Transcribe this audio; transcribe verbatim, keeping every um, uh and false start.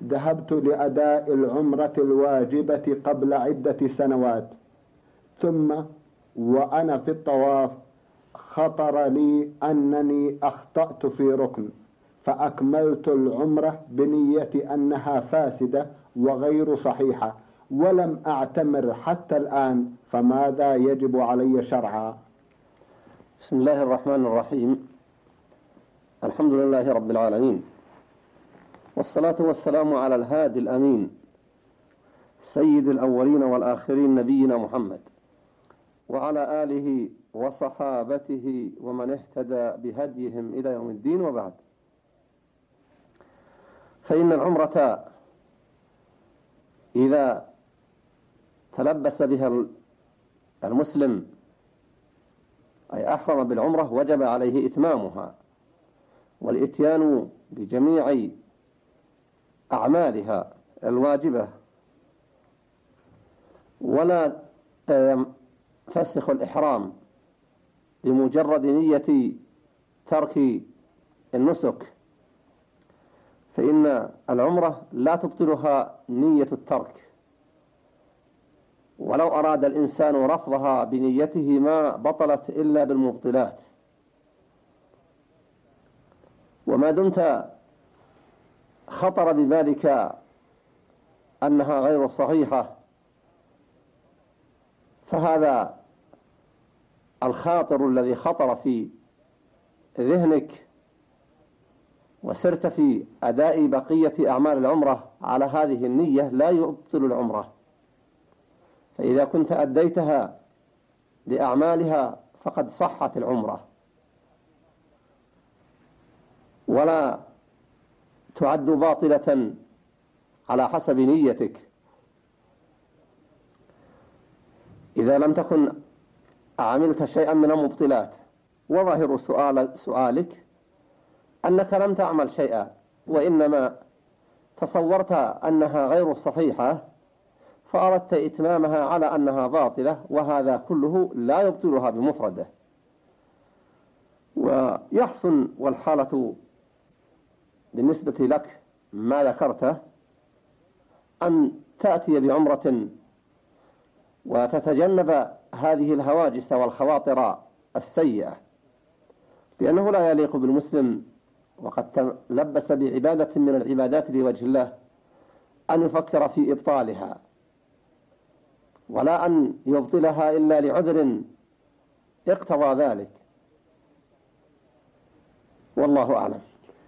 ذهبت لأداء العمرة الواجبة قبل عدة سنوات، ثم وأنا في الطواف خطر لي أنني أخطأت في ركن، فأكملت العمرة بنية أنها فاسدة وغير صحيحة، ولم أعتمر حتى الآن، فماذا يجب علي شرعا؟ بسم الله الرحمن الرحيم. الحمد لله رب العالمين، والصلاة والسلام على الهادي الأمين سيد الأولين والآخرين نبينا محمد وعلى آله وصحابته ومن اهتدى بهديهم إلى يوم الدين، وبعد. فإن العمرة إذا تلبس بها المسلم أي أحرم بالعمرة وجب عليه إتمامها والإتيان بجميع أعمالها الواجبة، ولا فسخ الإحرام بمجرد نية ترك النسك، فإن العمرة لا تبطلها نية الترك، ولو أراد الإنسان رفضها بنيته ما بطلت إلا بالمبطلات. وما دمت خطر ببالك أنها غير صحيحة، فهذا الخاطر الذي خطر في ذهنك وسرت في أداء بقية أعمال العمرة على هذه النية لا يبطل العمرة، فإذا كنت أديتها لأعمالها فقد صحت العمرة، ولا تعد باطلة على حسب نيتك. إذا لم تكن عملت شيئا من المبطلات، وظاهر سؤال سؤالك أنك لم تعمل شيئا، وإنما تصورت أنها غير صحيحة فأردت إتمامها على أنها باطلة، وهذا كله لا يبطلها بمفرده. ويحسن والحالة بالنسبة لك ما ذكرته أن تأتي بعمرة وتتجنب هذه الهواجس والخواطر السيئة، لأنه لا يليق بالمسلم وقد تلبس بعبادة من العبادات لوجه الله أن يفكر في إبطالها، ولا أن يبطلها إلا لعذر اقتضى ذلك، والله أعلم.